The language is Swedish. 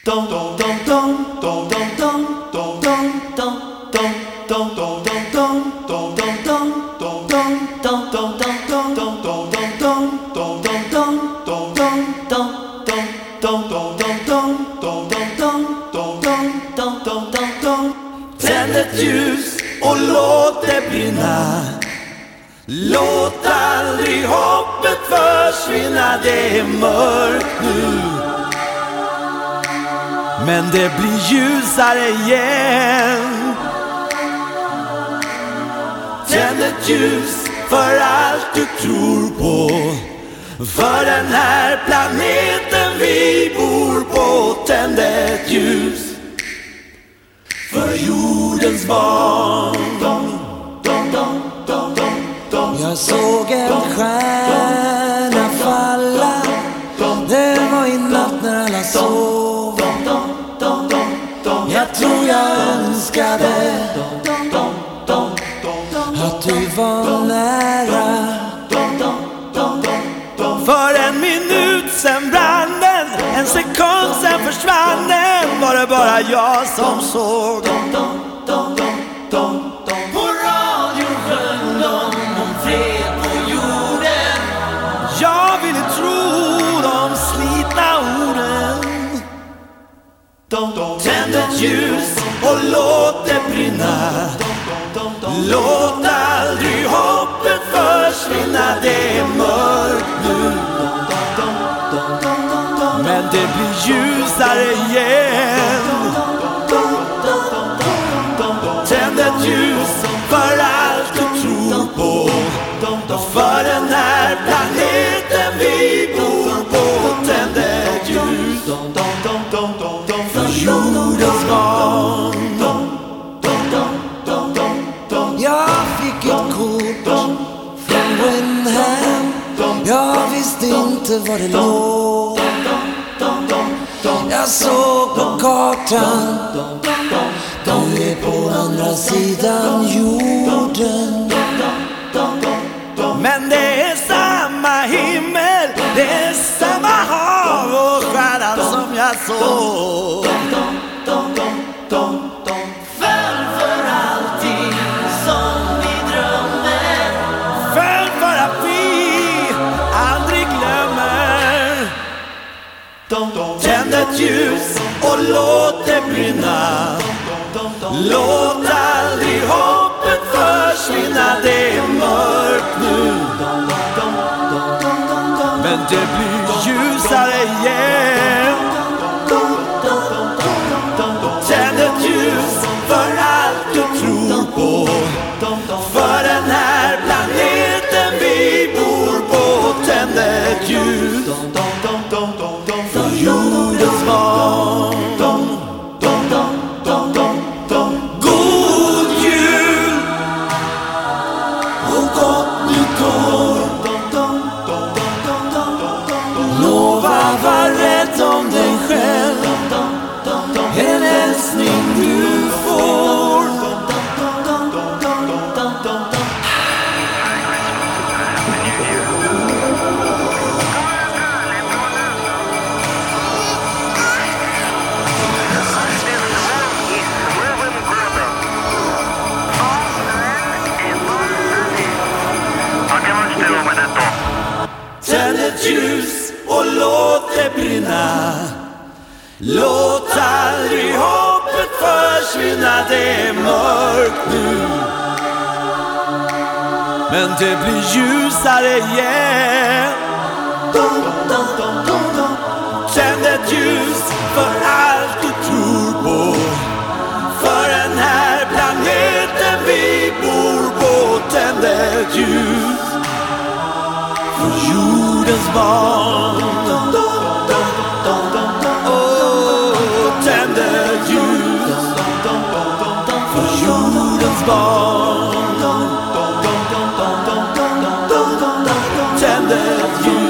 Tänd ett ljus och låt det brinna. Låt aldrig hoppet försvinna. Det är mörkt nu, men det blir ljusare igen. Tänd ett ljus för allt du tror på, för den här planeten vi bor på. Tänd ett ljus för jordens barn. Jag såg en stjärna falla. Det var i natt när alla sov. Jag tror jag önskade att du var nära. För en minut sen brann den, en sekund sen försvann den. Var det bara jag som såg? På radion sjöng de om fred på jorden. Jag ville tro de slitna orden. Tänd ett ljus och låt det brinna. Låt aldrig hoppet försvinna. Det är mörkt nu, men det blir ljusare igen. Tänd ett ljus för allt du tror på, för den här planeten vi bor på. Tänd ett ljus för jordens barn. Jag fick ett kort från Wenham. Jag visste inte var det låg. Jag såg på kartan, du är på andra sidan jorden. Men det är samma himmel, det är samma hav och stjärnan som jag såg. Föll för allting som vi drömmer, föll för att vi aldrig glömmer. Tänd ett ljus och låt det brinna. Låt aldrig hoppet försvinna. Det är mörkt nu, men det blir ljusare igen. Tänd ett ljus för allt du tror på, för den här planeten vi bor på. Tänd ett ljus för jordens barn. God jul och gott nytt år. Lova var rädd om dig själv, en älskning du får. Tänd ett ljus och låt det brinna. Låt aldrig hoppet försvinna. Det är mörkt nu, men det blir ljusare igen. Tänd ett ljus för allt du tror på, för den här planeten vi bor på. Tänd ett ljus för jordens barn. Tänd ett ljus för jordens barn. Tänd ett ljus.